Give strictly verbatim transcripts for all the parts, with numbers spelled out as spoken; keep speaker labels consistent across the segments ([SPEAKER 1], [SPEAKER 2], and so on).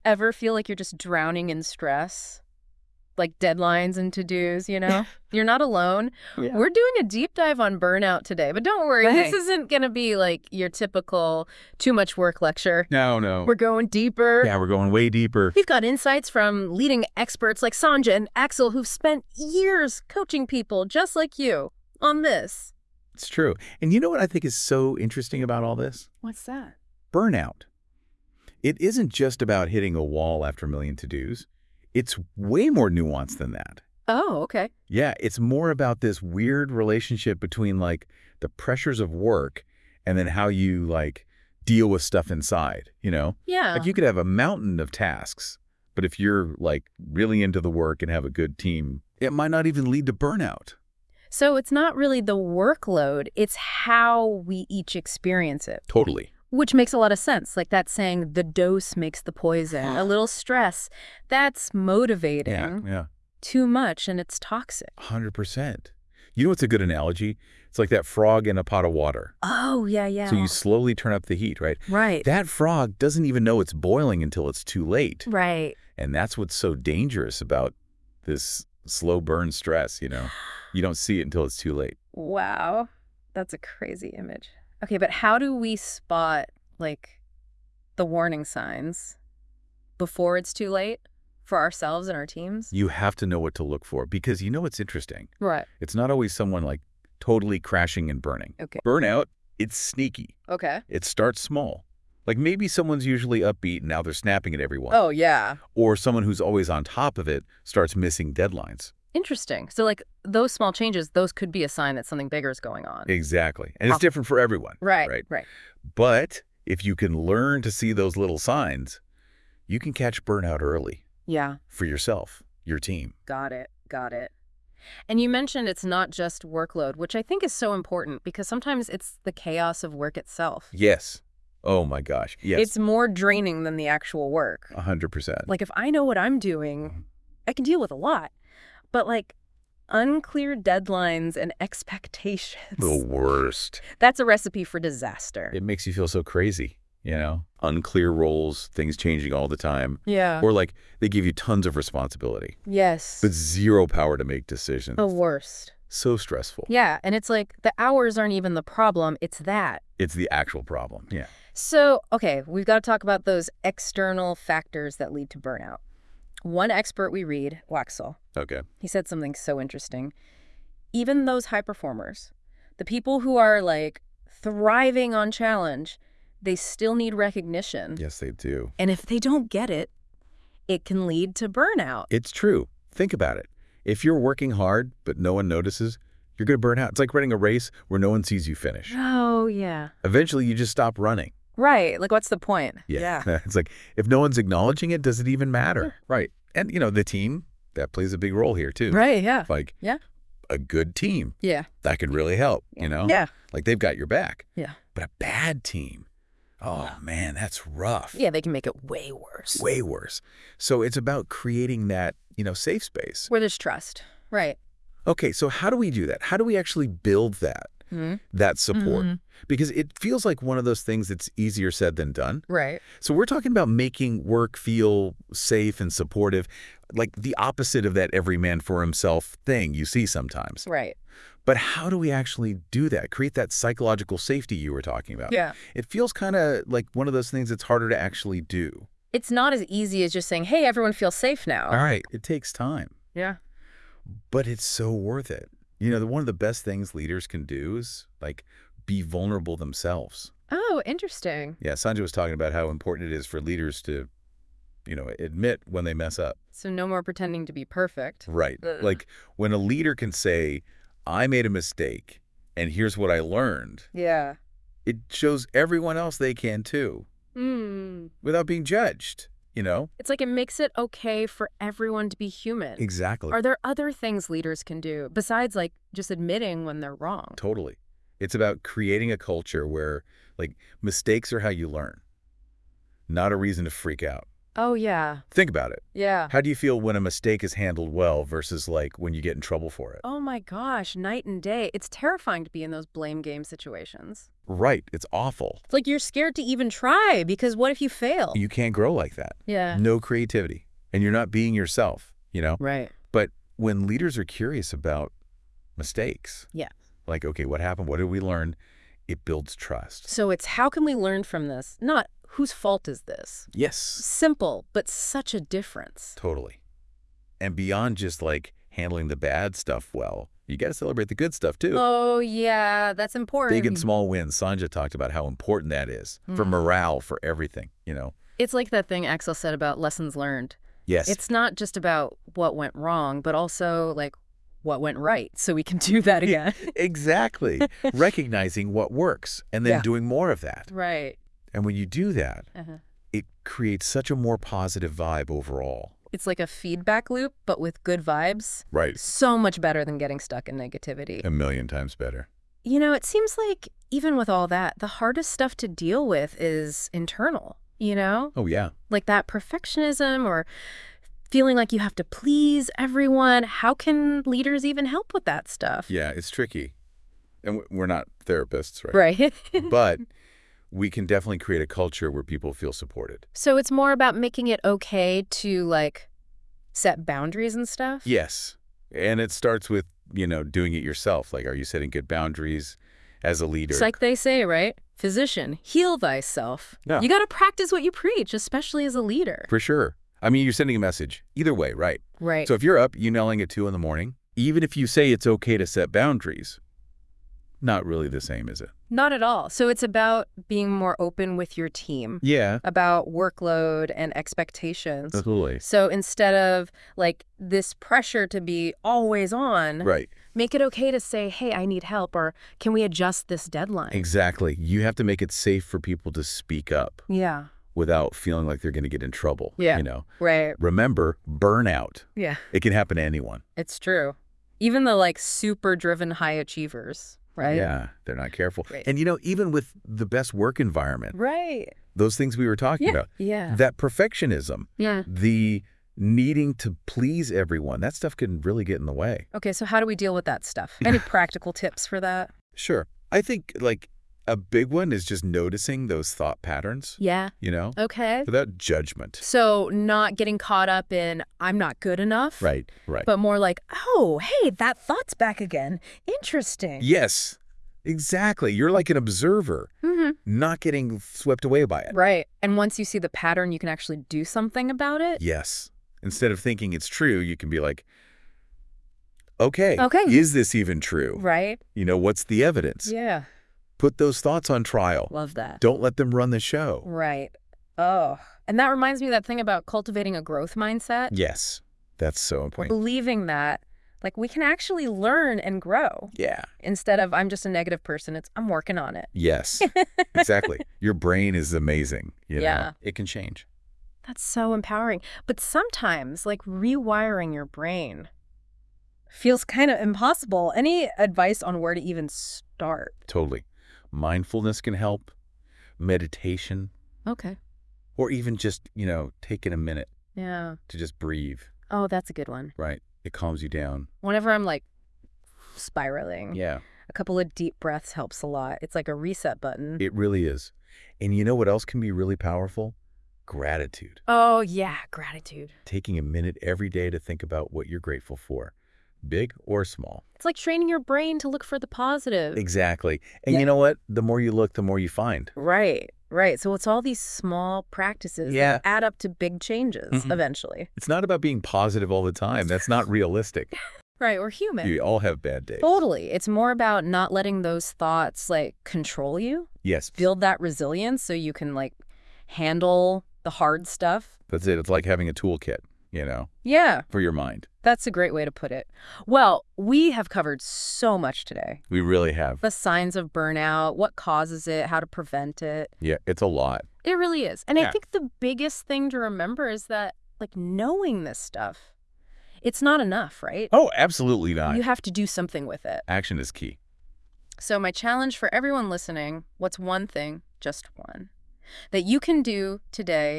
[SPEAKER 1] Ever feel like you're just drowning in stress? Like deadlines and to-dos, you know? You're not alone.
[SPEAKER 2] Yeah.
[SPEAKER 1] We're doing a deep dive on burnout today, but don't worry,
[SPEAKER 2] Hey.
[SPEAKER 1] this isn't going to be like your typical too much work lecture.
[SPEAKER 2] No, no.
[SPEAKER 1] We're going deeper.
[SPEAKER 2] Yeah, we're going way deeper.
[SPEAKER 1] We've got insights from leading experts like Sanja and Axel who've spent years coaching people just like you on this.
[SPEAKER 2] It's true. And you know what I think is so interesting about all this?
[SPEAKER 1] What's that?
[SPEAKER 2] Burnout. It isn't just about hitting a wall after a million to-dos. It's way more nuanced than that.
[SPEAKER 1] Oh, okay.
[SPEAKER 2] Yeah, it's more about this weird relationship between like the pressures of work and then how you like deal with stuff inside, you know?
[SPEAKER 1] Yeah.
[SPEAKER 2] Like you could have a mountain of tasks, but if you're like really into the work and have a good team, it might not even lead to burnout.
[SPEAKER 1] So it's not really the workload, it's how we each experience it.
[SPEAKER 2] Totally.
[SPEAKER 1] Which makes a lot of sense. Like that saying, the dose makes the poison. A little stress, that's motivating.
[SPEAKER 2] Yeah, yeah.
[SPEAKER 1] Too much, and it's toxic.
[SPEAKER 2] one hundred percent. You know what's a good analogy? It's like that frog in a pot of water.
[SPEAKER 1] Oh, yeah, yeah.
[SPEAKER 2] So you slowly turn up the heat, right?
[SPEAKER 1] Right.
[SPEAKER 2] That frog doesn't even know it's boiling until it's too late.
[SPEAKER 1] Right.
[SPEAKER 2] And that's what's so dangerous about this slow burn stress, you know? You don't see it until it's too late.
[SPEAKER 1] Wow. That's a crazy image. Okay, but how do we spot, like, the warning signs before it's too late for ourselves and our teams?
[SPEAKER 2] You have to know what to look for because you know what's interesting.
[SPEAKER 1] Right.
[SPEAKER 2] It's not always someone like totally crashing and burning.
[SPEAKER 1] Okay.
[SPEAKER 2] Burnout, it's sneaky.
[SPEAKER 1] Okay.
[SPEAKER 2] It starts small. Like maybe someone's usually upbeat and now they're snapping at everyone.
[SPEAKER 1] Oh, yeah.
[SPEAKER 2] Or someone who's always on top of it starts missing deadlines.
[SPEAKER 1] Interesting. So, like, those small changes, those could be a sign that something bigger is going on.
[SPEAKER 2] Exactly. And it's different for everyone.
[SPEAKER 1] Right,
[SPEAKER 2] Right.
[SPEAKER 1] right.
[SPEAKER 2] But if you can learn to see those little signs, you can catch burnout early
[SPEAKER 1] Yeah.
[SPEAKER 2] for yourself, your team.
[SPEAKER 1] Got it. Got it. And you mentioned it's not just workload, which I think is so important because sometimes it's the chaos of work itself.
[SPEAKER 2] Yes. Oh my gosh. Yes.
[SPEAKER 1] It's more draining than the actual work.
[SPEAKER 2] one hundred percent.
[SPEAKER 1] Like, if I know what I'm doing, I can deal with a lot. But, like, unclear deadlines and expectations.
[SPEAKER 2] The worst.
[SPEAKER 1] That's a recipe for disaster.
[SPEAKER 2] It makes you feel so crazy, you know? Unclear roles, things changing all the time.
[SPEAKER 1] Yeah.
[SPEAKER 2] Or like they give you tons of responsibility,
[SPEAKER 1] Yes.
[SPEAKER 2] but zero power to make decisions.
[SPEAKER 1] The worst.
[SPEAKER 2] So stressful.
[SPEAKER 1] Yeah, and it's like the hours aren't even the problem, it's that.
[SPEAKER 2] It's the actual problem. Yeah.
[SPEAKER 1] So, okay, we've got to talk about those external factors that lead to burnout. One expert we read, Waxel,
[SPEAKER 2] Okay.
[SPEAKER 1] he said something so interesting. Even those high performers, the people who are like thriving on challenge, they still need recognition.
[SPEAKER 2] Yes, they do.
[SPEAKER 1] And if they don't get it, it can lead to burnout.
[SPEAKER 2] It's true. Think about it. If you're working hard, but no one notices, you're going to burn out. It's like running a race where no one sees you finish.
[SPEAKER 1] Oh, yeah.
[SPEAKER 2] Eventually, you just stop running.
[SPEAKER 1] Right. Like, what's the point?
[SPEAKER 2] Yeah. It's like, if no one's acknowledging it, does it even matter? Right. And, you know, the team, that plays a big role here, too.
[SPEAKER 1] Right, yeah.
[SPEAKER 2] Like,
[SPEAKER 1] Yeah.
[SPEAKER 2] a good team,
[SPEAKER 1] Yeah.
[SPEAKER 2] that could really help, you know?
[SPEAKER 1] Yeah.
[SPEAKER 2] Like, they've got your back.
[SPEAKER 1] Yeah.
[SPEAKER 2] But a bad team, oh, man, that's rough.
[SPEAKER 1] Yeah, they can make it way worse.
[SPEAKER 2] Way worse. So it's about creating that, you know, safe space.
[SPEAKER 1] Where there's trust. Right.
[SPEAKER 2] Okay, so how do we do that? How do we actually build that,
[SPEAKER 1] Mm-hmm.
[SPEAKER 2] that support?
[SPEAKER 1] Mhm.
[SPEAKER 2] Because it feels like one of those things that's easier said than done.
[SPEAKER 1] Right.
[SPEAKER 2] So we're talking about making work feel safe and supportive, like the opposite of that every man for himself thing you see sometimes.
[SPEAKER 1] Right.
[SPEAKER 2] But how do we actually do that? Create that psychological safety you were talking about.
[SPEAKER 1] Yeah.
[SPEAKER 2] It feels kind of like one of those things that's harder to actually do.
[SPEAKER 1] It's not as easy as just saying, hey, everyone feels safe now.
[SPEAKER 2] All right. It takes time,
[SPEAKER 1] Yeah.
[SPEAKER 2] but it's so worth it. You know, the, one of the best things leaders can do is like be vulnerable themselves.
[SPEAKER 1] Oh, interesting.
[SPEAKER 2] Yeah, Sanjay was talking about how important it is for leaders to, you know, admit when they mess up.
[SPEAKER 1] So no more pretending to be perfect.
[SPEAKER 2] Right.
[SPEAKER 1] Ugh.
[SPEAKER 2] Like when a leader can say, I made a mistake and here's what I learned,
[SPEAKER 1] Yeah.
[SPEAKER 2] it shows everyone else they can too
[SPEAKER 1] Mm.
[SPEAKER 2] without being judged, you know?
[SPEAKER 1] It's like it makes it okay for everyone to be human.
[SPEAKER 2] Exactly.
[SPEAKER 1] Are there other things leaders can do besides like just admitting when they're wrong?
[SPEAKER 2] Totally. It's about creating a culture where like mistakes are how you learn, not a reason to freak out.
[SPEAKER 1] Oh, yeah.
[SPEAKER 2] Think about it.
[SPEAKER 1] Yeah.
[SPEAKER 2] How do you feel when a mistake is handled well versus like when you get in trouble for it?
[SPEAKER 1] Oh my gosh, night and day. It's terrifying to be in those blame game situations.
[SPEAKER 2] Right. It's awful.
[SPEAKER 1] It's like you're scared to even try because what if you fail?
[SPEAKER 2] You can't grow like that.
[SPEAKER 1] Yeah.
[SPEAKER 2] No creativity. And you're not being yourself, you know?
[SPEAKER 1] Right.
[SPEAKER 2] But when leaders are curious about mistakes,
[SPEAKER 1] Yeah.
[SPEAKER 2] like, okay, what happened? What did we learn? It builds trust.
[SPEAKER 1] So it's how can we learn from this? Not whose fault is this?
[SPEAKER 2] Yes.
[SPEAKER 1] Simple, but such a difference.
[SPEAKER 2] Totally. And beyond just like handling the bad stuff well, you got to celebrate the good stuff too.
[SPEAKER 1] Oh, yeah, that's important.
[SPEAKER 2] Big and small wins. Sanja talked about how important that is for
[SPEAKER 1] Mm.
[SPEAKER 2] morale, for everything, you know?
[SPEAKER 1] It's like that thing Axel said about lessons learned.
[SPEAKER 2] Yes.
[SPEAKER 1] It's not just about what went wrong, but also like what went right so we can do that again.
[SPEAKER 2] Exactly. Recognizing what works and then
[SPEAKER 1] Yeah.
[SPEAKER 2] doing more of that.
[SPEAKER 1] Right.
[SPEAKER 2] And when you do that,
[SPEAKER 1] Uh-huh.
[SPEAKER 2] it creates such a more positive vibe overall.
[SPEAKER 1] It's like a feedback loop, but with good vibes.
[SPEAKER 2] Right.
[SPEAKER 1] So much better than getting stuck in negativity.
[SPEAKER 2] A million times better.
[SPEAKER 1] You know, it seems like even with all that, the hardest stuff to deal with is internal, you know?
[SPEAKER 2] Oh, yeah.
[SPEAKER 1] Like that perfectionism or feeling like you have to please everyone. How can leaders even help with that stuff?
[SPEAKER 2] Yeah, it's tricky. And w- we're not therapists, right?
[SPEAKER 1] Right.
[SPEAKER 2] But we can definitely create a culture where people feel supported.
[SPEAKER 1] So it's more about making it okay to like set boundaries and stuff?
[SPEAKER 2] Yes. And it starts with, you know, doing it yourself. Like, are you setting good boundaries as a leader?
[SPEAKER 1] It's like they say, right? Physician, heal thyself.
[SPEAKER 2] Yeah.
[SPEAKER 1] You got to practice what you preach, especially as a leader.
[SPEAKER 2] For sure. I mean, you're sending a message. Either way, right?
[SPEAKER 1] Right.
[SPEAKER 2] So if you're up, you yelling at two in the morning, even if you say it's okay to set boundaries, not really the same, is it?
[SPEAKER 1] Not at all. So it's about being more open with your team,
[SPEAKER 2] Yeah.
[SPEAKER 1] about workload and expectations.
[SPEAKER 2] Absolutely.
[SPEAKER 1] So instead of like this pressure to be always on,
[SPEAKER 2] Right.
[SPEAKER 1] make it okay to say, hey, I need help, or can we adjust this deadline?
[SPEAKER 2] Exactly. You have to make it safe for people to speak up
[SPEAKER 1] Yeah.
[SPEAKER 2] without feeling like they're going to get in trouble.
[SPEAKER 1] Yeah.
[SPEAKER 2] You know,
[SPEAKER 1] Right.
[SPEAKER 2] remember, burnout.
[SPEAKER 1] Yeah.
[SPEAKER 2] It can happen to anyone.
[SPEAKER 1] It's true. Even the like super driven high achievers, right?
[SPEAKER 2] Yeah. They're not careful.
[SPEAKER 1] Right.
[SPEAKER 2] And, you know, even with the best work environment,
[SPEAKER 1] Right.
[SPEAKER 2] those things we were talking
[SPEAKER 1] Yeah.
[SPEAKER 2] about,
[SPEAKER 1] Yeah.
[SPEAKER 2] that perfectionism,
[SPEAKER 1] Yeah.
[SPEAKER 2] the needing to please everyone, that stuff can really get in the way.
[SPEAKER 1] Okay, so how do we deal with that stuff? Any practical tips for that?
[SPEAKER 2] Sure. I think like a big one is just noticing those thought patterns,
[SPEAKER 1] Yeah.
[SPEAKER 2] you know,
[SPEAKER 1] Okay.
[SPEAKER 2] without judgment.
[SPEAKER 1] So not getting caught up in I'm not good enough.
[SPEAKER 2] Right, right.
[SPEAKER 1] But more like, oh, hey, that thought's back again. Interesting.
[SPEAKER 2] Yes, exactly. You're like an observer,
[SPEAKER 1] Mm-hmm.
[SPEAKER 2] not getting swept away by it.
[SPEAKER 1] Right. And once you see the pattern, you can actually do something about it.
[SPEAKER 2] Yes. Instead of thinking it's true, you can be like, okay,
[SPEAKER 1] Okay.
[SPEAKER 2] is this even true?
[SPEAKER 1] Right?
[SPEAKER 2] You know, what's the evidence?
[SPEAKER 1] Yeah.
[SPEAKER 2] Put those thoughts on trial.
[SPEAKER 1] Love that.
[SPEAKER 2] Don't let them run the show.
[SPEAKER 1] Right. Oh. And that reminds me of that thing about cultivating a growth mindset.
[SPEAKER 2] Yes, that's so important.
[SPEAKER 1] Believing that, like, we can actually learn and grow.
[SPEAKER 2] Yeah.
[SPEAKER 1] Instead of I'm just a negative person, it's I'm working on it.
[SPEAKER 2] Yes, exactly. Your brain is amazing. You know?
[SPEAKER 1] Yeah.
[SPEAKER 2] It can change.
[SPEAKER 1] That's so empowering. But sometimes, like, rewiring your brain feels kind of impossible. Any advice on where to even start?
[SPEAKER 2] Totally. Mindfulness can help, meditation,
[SPEAKER 1] Okay.
[SPEAKER 2] or even just, you know, taking a minute
[SPEAKER 1] Yeah.
[SPEAKER 2] to just breathe,
[SPEAKER 1] Oh, that's a good one.
[SPEAKER 2] right? It calms you down.
[SPEAKER 1] Whenever I'm, like, spiraling,
[SPEAKER 2] Yeah,
[SPEAKER 1] a couple of deep breaths helps a lot. It's like a reset button.
[SPEAKER 2] it really is. And you know what else can be really powerful? Gratitude.
[SPEAKER 1] Oh, yeah. Gratitude.
[SPEAKER 2] Taking a minute every day to think about what you're grateful for, big or small.
[SPEAKER 1] It's like training your brain to look for the positive.
[SPEAKER 2] Exactly. And
[SPEAKER 1] Yeah.
[SPEAKER 2] you know what? The more you look, the more you find.
[SPEAKER 1] Right. Right. So it's all these small practices
[SPEAKER 2] Yeah.
[SPEAKER 1] that add up to big changes
[SPEAKER 2] Mhm.
[SPEAKER 1] eventually.
[SPEAKER 2] It's not about being positive all the time. That's not realistic.
[SPEAKER 1] Right. We're human.
[SPEAKER 2] You all have bad days.
[SPEAKER 1] Totally. It's more about not letting those thoughts like control you.
[SPEAKER 2] Yes.
[SPEAKER 1] Build that resilience so you can like handle the hard stuff.
[SPEAKER 2] That's it. It's like having a toolkit, you know,
[SPEAKER 1] Yeah,
[SPEAKER 2] for your mind.
[SPEAKER 1] that's a great way to put it. Well, we have covered so much today.
[SPEAKER 2] We really have.
[SPEAKER 1] The signs of burnout, what causes it, how to prevent it.
[SPEAKER 2] Yeah, it's a lot.
[SPEAKER 1] It really is. And I
[SPEAKER 2] Yeah.
[SPEAKER 1] think the biggest thing to remember is that like knowing this stuff, it's not enough, right?
[SPEAKER 2] Oh, absolutely not.
[SPEAKER 1] You have to do something with it.
[SPEAKER 2] Action is key.
[SPEAKER 1] So my challenge for everyone listening, what's one thing, just one, that you can do today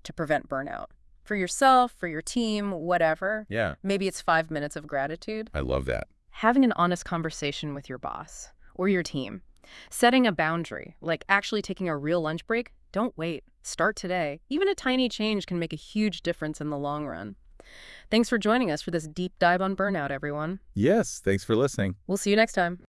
[SPEAKER 1] to prevent burnout. For yourself, for your team, whatever.
[SPEAKER 2] Yeah,
[SPEAKER 1] Maybe it's five minutes of gratitude.
[SPEAKER 2] I love that.
[SPEAKER 1] Having an honest conversation with your boss or your team. Setting a boundary, like actually taking a real lunch break. Don't wait. Start today. Even a tiny change can make a huge difference in the long run. Thanks for joining us for this deep dive on burnout, everyone.
[SPEAKER 2] Yes, thanks for listening.
[SPEAKER 1] We'll see you next time.